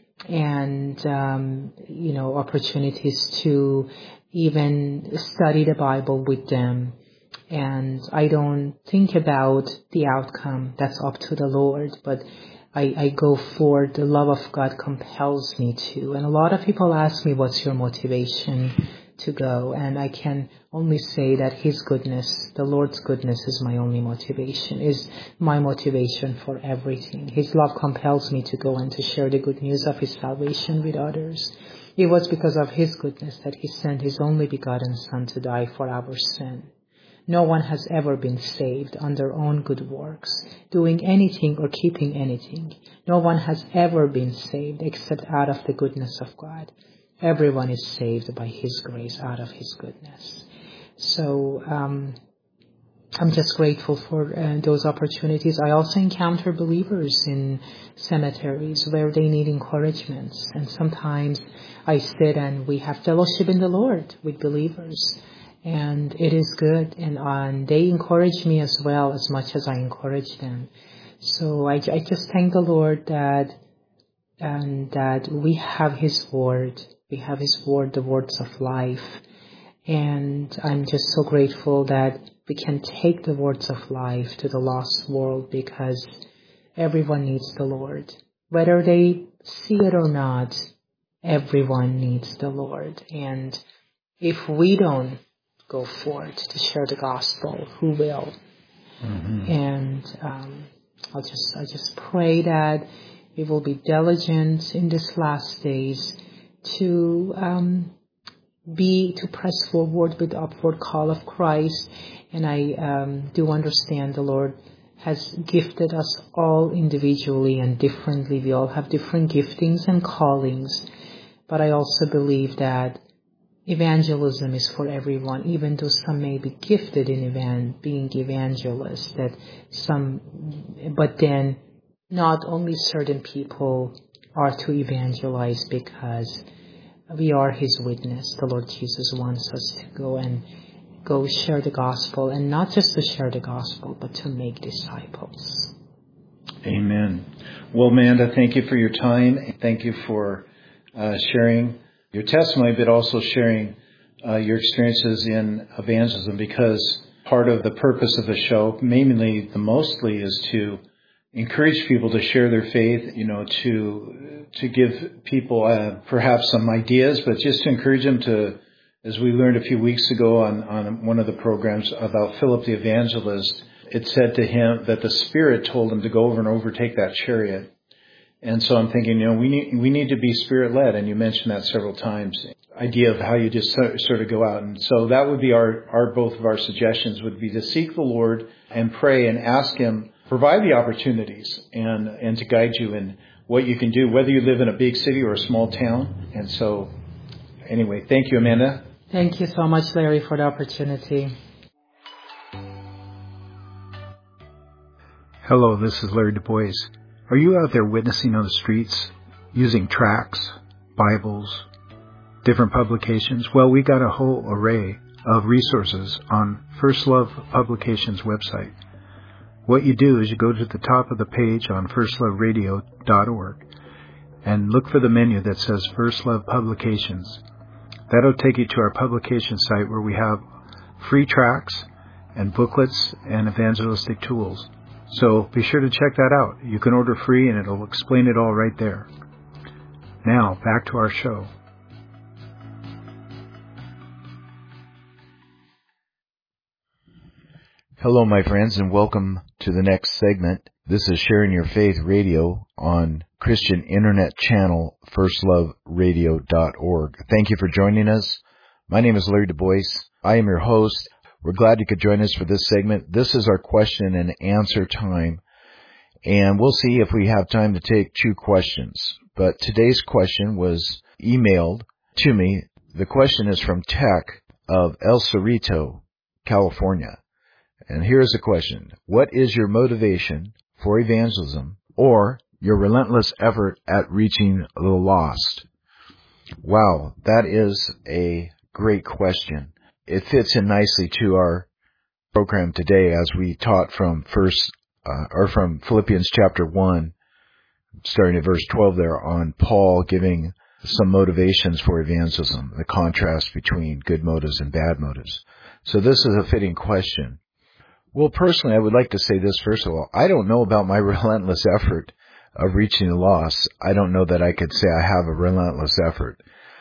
and, um, you know, opportunities to even study the Bible with them. And I don't think about the outcome. That's up to the Lord. But I, I go for the love of God compels me to. And a lot of people ask me, what's your motivation to go? And I can only say that His goodness, the Lord's goodness, is my only motivation, is my motivation for everything. His love compels me to go and to share the good news of His salvation with others. It was because of His goodness that He sent His only begotten Son to die for our sin. No one has ever been saved on their own good works, doing anything or keeping anything. No one has ever been saved except out of the goodness of God. Everyone is saved by His grace, out of His goodness. So um, I'm just grateful for uh, those opportunities. I also encounter believers in cemeteries where they need encouragements. And sometimes I sit and we have fellowship in the Lord with believers. And it is good, and uh, they encourage me as well, as much as I encourage them. So I, I just thank the Lord that and that we have His Word. We have His Word, the words of life. And I'm just so grateful that we can take the words of life to the lost world, because everyone needs the Lord. Whether they see it or not, everyone needs the Lord. And if we don't go forth to share the gospel, who will? Mm-hmm. And um, I'll just I just pray that we will be diligent in these last days to um, be to press forward with the upward call of Christ. And I um, do understand the Lord has gifted us all individually and differently. We all have different giftings and callings. But I also believe that evangelism is for everyone, even though some may be gifted in evan- being evangelists, that some, but then not only certain people are to evangelize, because we are His witness. The Lord Jesus wants us to go and go share the gospel, and not just to share the gospel, but to make disciples. Amen. Well, Amanda, thank you for your time. Thank you for uh, sharing your testimony, but also sharing uh, your experiences in evangelism, because part of the purpose of the show, mainly the mostly, is to encourage people to share their faith, you know, to to give people uh, perhaps some ideas, but just to encourage them to, as we learned a few weeks ago on, on one of the programs about Philip the evangelist, it said to him that the Spirit told him to go over and overtake that chariot. And so I'm thinking, you know, we need we need to be Spirit-led, and you mentioned that several times. Idea of how you just sort of go out, and so that would be our our both of our suggestions would be to seek the Lord and pray and ask Him, provide the opportunities and and to guide you in what you can do, whether you live in a big city or a small town. And so, anyway, thank you, Amanda. Thank you so much, Larry, for the opportunity. Hello, this is Larry Du Bois. Are you out there witnessing on the streets, using tracts, Bibles, different publications? Well, we got a whole array of resources on First Love Publications website. What you do is you go to the top of the page on first love radio dot org and look for the menu that says First Love Publications. That'll take you to our publication site where we have free tracts and booklets and evangelistic tools. So be sure to check that out. You can order free and it'll explain it all right there. Now, back to our show. Hello, my friends, and welcome to the next segment. This is Sharing Your Faith Radio on Christian Internet Channel, first love radio dot org. Thank you for joining us. My name is Larry Du Bois. I am your host. We're glad you could join us for this segment. This is our question and answer time, and we'll see if we have time to take two questions. But today's question was emailed to me. The question is from Tech of El Cerrito, California. And here's the question. What is your motivation for evangelism, or your relentless effort at reaching the lost? Wow, that is a great question. It fits in nicely to our program today as we taught from first, uh, or from Philippians chapter one, starting at verse twelve there, on Paul giving some motivations for evangelism, the contrast between good motives and bad motives. So this is a fitting question. Well, personally, I would like to say this first of all. I don't know about my relentless effort of reaching the lost. I don't know that I could say I have a relentless effort.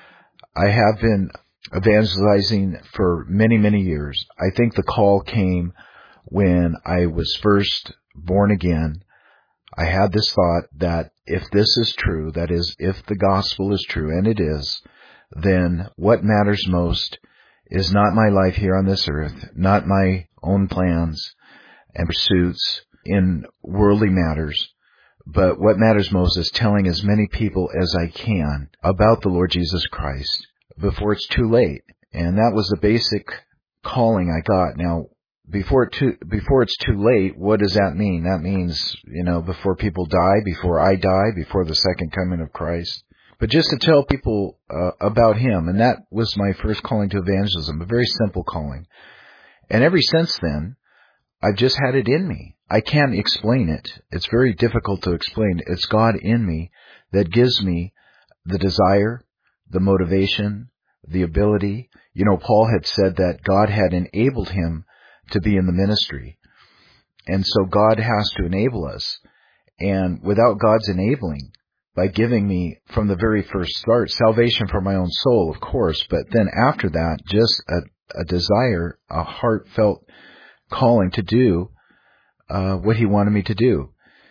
I have been evangelizing for many, many years. I think the call came when I was first born again. I had this thought that if this is true, that is, if the gospel is true, and it is, then what matters most is not my life here on this earth, not my own plans and pursuits in worldly matters, but what matters most is telling as many people as I can about the Lord Jesus Christ before it's too late. And that was the basic calling I got. Now, before it too, before it's too late, what does that mean? That means, you know, before people die, before I die, before the second coming of Christ. But just to tell people uh, about Him, and that was my first calling to evangelism, a very simple calling. And ever since then, I've just had it in me. I can't explain it. It's very difficult to explain. It's God in me that gives me the desire, the motivation, the ability. You know, Paul had said that God had enabled him to be in the ministry. And so God has to enable us. And without God's enabling, by giving me from the very first start, salvation for my own soul, of course, but then after that, just a, a desire, a heartfelt calling to do uh, what he wanted me to do.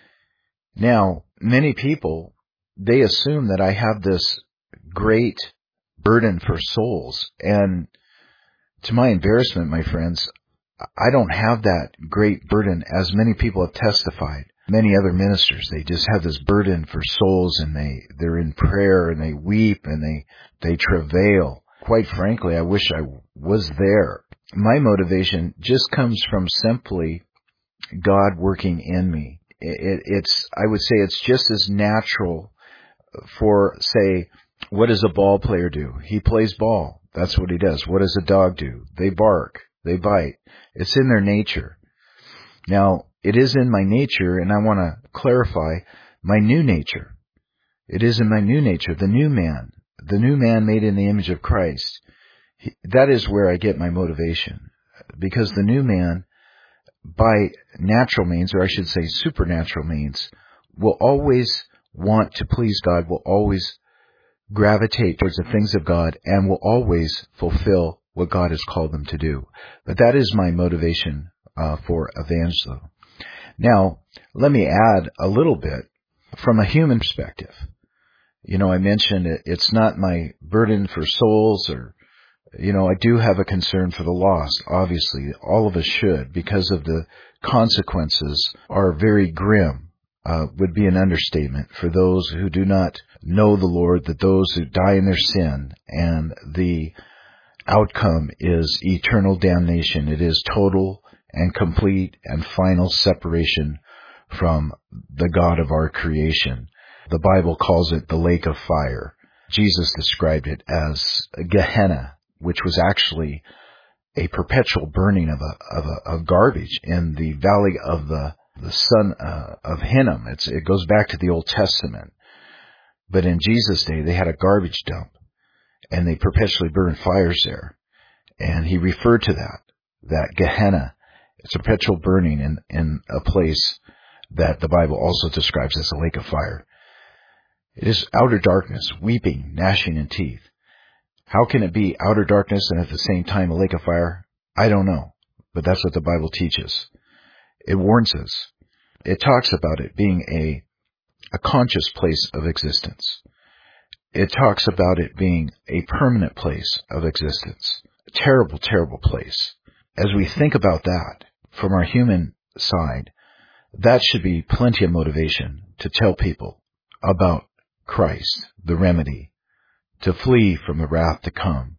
Now, many people, they assume that I have this great burden for souls. And to my embarrassment, my friends, I don't have that great burden as many people have testified. Many other ministers, they just have this burden for souls, and they, they're in prayer and they weep and they, they travail. Quite frankly, I wish I was there. My motivation just comes from simply God working in me. It, it, it's, I would say it's just as natural for, say, what does a ball player do? He plays ball. That's what he does. What does a dog do? They bark. They bite. It's in their nature. Now, it is in my nature, and I want to clarify my new nature. It is in my new nature, the new man, the new man made in the image of Christ. He, that is where I get my motivation, because the new man, by natural means, or I should say supernatural means, will always want to please God, will always gravitate towards the things of God, and will always fulfill what God has called them to do. But that is my motivation uh, for evangelism. Now, let me add a little bit from a human perspective. You know, I mentioned it, it's not my burden for souls, or, you know, I do have a concern for the lost. Obviously, all of us should, because of the consequences are very grim. Uh, would be an understatement for those who do not know the Lord, that those who die in their sin, and the outcome is eternal damnation. It is total and complete and final separation from the God of our creation. The Bible calls it the lake of fire. Jesus described it as Gehenna, which was actually a perpetual burning of a, of a, of garbage in the valley of the, the son uh, of Hinnom. It's, it goes back to the Old Testament. But in Jesus' day, they had a garbage dump, and they perpetually burned fires there. And he referred to that, that Gehenna. It's a perpetual burning in, in a place that the Bible also describes as a lake of fire. It is outer darkness, weeping, gnashing in teeth. How can it be outer darkness and at the same time a lake of fire? I don't know, but that's what the Bible teaches. It warns us. It talks about it being a, a conscious place of existence. It talks about it being a permanent place of existence. A terrible, terrible place. As we think about that from our human side, that should be plenty of motivation to tell people about Christ, the remedy, to flee from the wrath to come.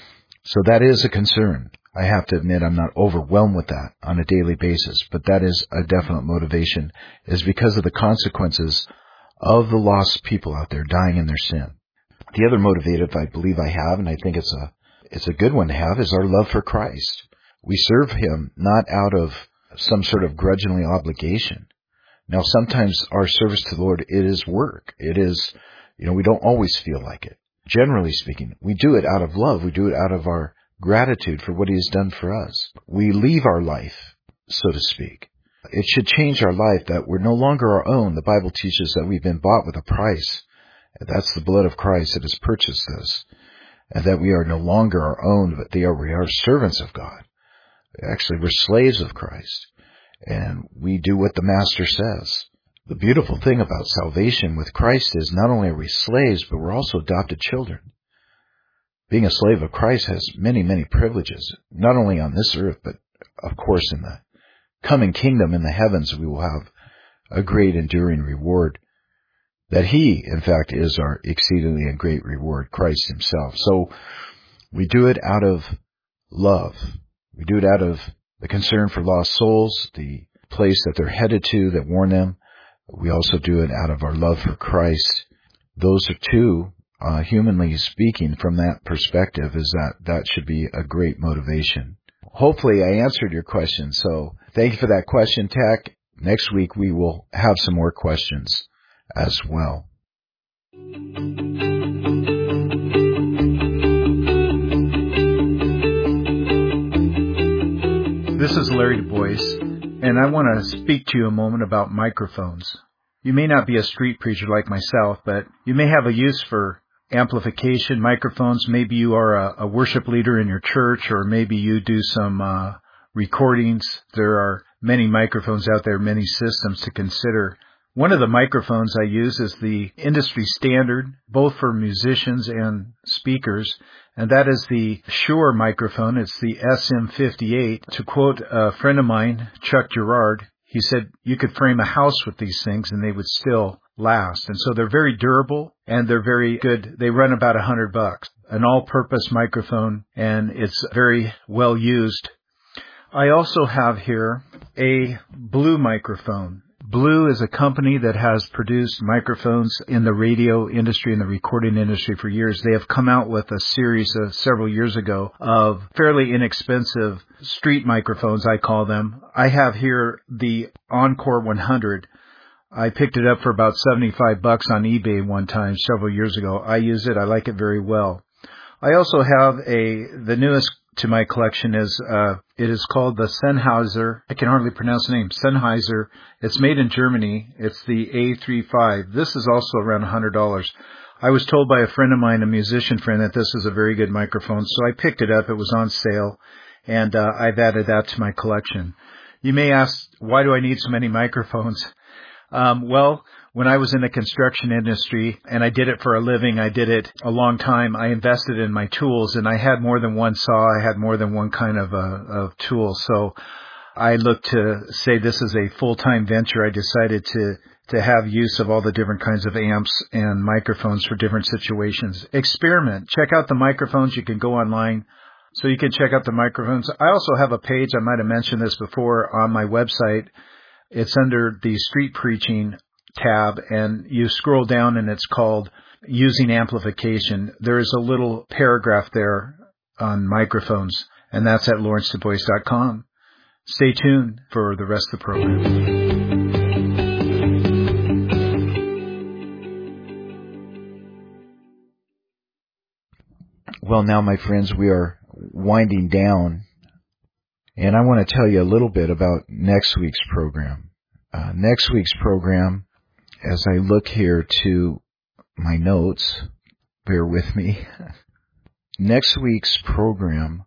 So that is a concern. I have to admit I'm not overwhelmed with that on a daily basis, but that is a definite motivation, is because of the consequences of the lost people out there dying in their sin. The other motivative I believe I have, and I think it's a it's a good one to have, is our love for Christ. We serve Him not out of some sort of grudgingly obligation. Now, sometimes our service to the Lord, it is work. It is, you know, we don't always feel like it. Generally speaking, we do it out of love. We do it out of our gratitude for what He has done for us. We leave our life, so to speak. It should change our life that we're no longer our own. The Bible teaches that we've been bought with a price. That's the blood of Christ that has purchased us. And that we are no longer our own, but they are, we are servants of God. Actually, we're slaves of Christ. And we do what the Master says. The beautiful thing about salvation with Christ is not only are we slaves, but we're also adopted children. Being a slave of Christ has many, many privileges, not only on this earth, but of course in the coming kingdom in the heavens, we will have a great enduring reward. That He, in fact, is our exceedingly and great reward, Christ Himself. So we do it out of love. We do it out of the concern for lost souls, the place that they're headed to that warn them. We also do it out of our love for Christ. Those are two, uh, humanly speaking, from that perspective, is that that should be a great motivation. Hopefully I answered your question. So thank you for that question, Tech. next week we will have some more questions as well. This is Larry Du Bois, and I want to speak to you a moment about microphones. You may not be a street preacher like myself, but you may have a use for amplification, microphones. Maybe you are a, a worship leader in your church, or maybe you do some uh, recordings. There are many microphones out there, many systems to consider. One of the microphones I use is the industry standard, both for musicians and speakers, and that is the Shure microphone. It's the S M fifty-eight. To quote a friend of mine, Chuck Girard, he said, you could frame a house with these things and they would still last. And so they're very durable and they're very good. They run about a hundred bucks. An all-purpose microphone, and it's very well used. I also have here a Blue microphone. Blue is a company that has produced microphones in the radio industry and the recording industry for years. They have come out with a series of several years ago of fairly inexpensive street microphones, I call them. I have here the Encore one hundred. I picked it up for about seventy-five bucks on eBay one time several years ago. I use it. I like it very well. I also have a, the newest to my collection is, uh, it is called the Sennheiser. I can hardly pronounce the name. Sennheiser. It's made in Germany. It's the A thirty-five. This is also around one hundred dollars. I was told by a friend of mine, a musician friend, that this is a very good microphone, so I picked it up. It was on sale, and uh, I've added that to my collection. You may ask, why do I need so many microphones? Um, well, when I was in the construction industry and I did it for a living, I did it a long time. I invested in my tools, and I had more than one saw. I had more than one kind of, uh, of tool. So I looked to say this is a full-time venture. I decided to, to have use of all the different kinds of amps and microphones for different situations. Experiment. Check out the microphones. You can go online, so you can check out the microphones. I also have a page, I might have mentioned this before, on my website. It's under the Street Preaching tab, and you scroll down and it's called Using Amplification. There is a little paragraph there on microphones, and that's at lawrence du bois dot com. Stay tuned for the rest of the program. Well, now, my friends, we are winding down, and I want to tell you a little bit about next week's program. Uh, next week's program, as I look here to my notes, bear with me. Next week's program,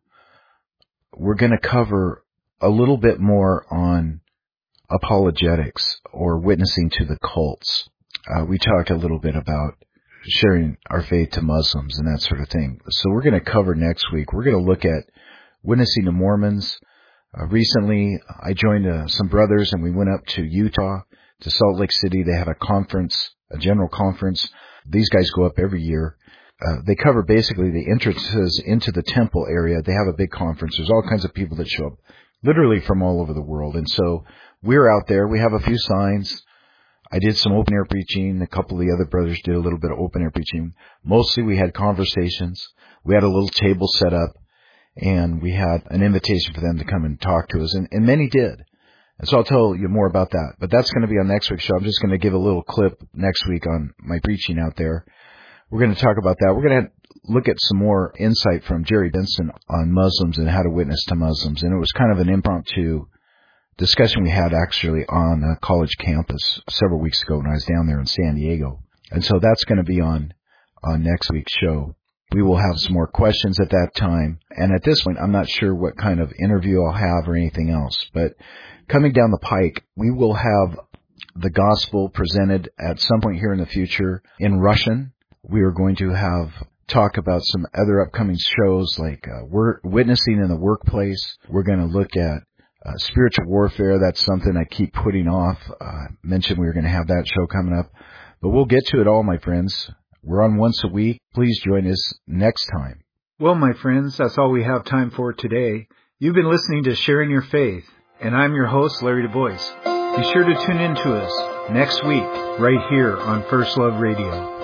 we're going to cover a little bit more on apologetics or witnessing to the cults. Uh, we talked a little bit about sharing our faith to Muslims and that sort of thing. So we're going to cover next week. We're going to look at witnessing to Mormons. Uh, recently, I joined uh, some brothers, and we went up to Utah, to Salt Lake City. They have a conference, a general conference. These guys go up every year. Uh, they cover basically the entrances into the temple area. They have a big conference. There's all kinds of people that show up, literally from all over the world. And so we're out there. We have a few signs. I did some open air preaching. A couple of the other brothers did a little bit of open air preaching. Mostly we had conversations. We had a little table set up, and we had an invitation for them to come and talk to us, and, and many did. And so I'll tell you more about that. But that's going to be on next week's show. I'm just going to give a little clip next week on my preaching out there. We're going to talk about that. We're going to look at some more insight from Jerry Benson on Muslims and how to witness to Muslims. And it was kind of an impromptu discussion we had actually on a college campus several weeks ago when I was down there in San Diego. And so that's going to be on, on next week's show. We will have some more questions at that time. And at this point, I'm not sure what kind of interview I'll have or anything else. But coming down the pike, we will have the gospel presented at some point here in the future in Russian. We are going to have talk about some other upcoming shows like uh, we're witnessing in the workplace. We're going to look at uh, spiritual warfare. That's something I keep putting off. I uh, mentioned we were going to have that show coming up. But we'll get to it all, my friends. We're on once a week. Please join us next time. Well, my friends, that's all we have time for today. You've been listening to Sharing Your Faith, and I'm your host, Larry Du Bois. Be sure to tune in to us next week right here on First Love Radio.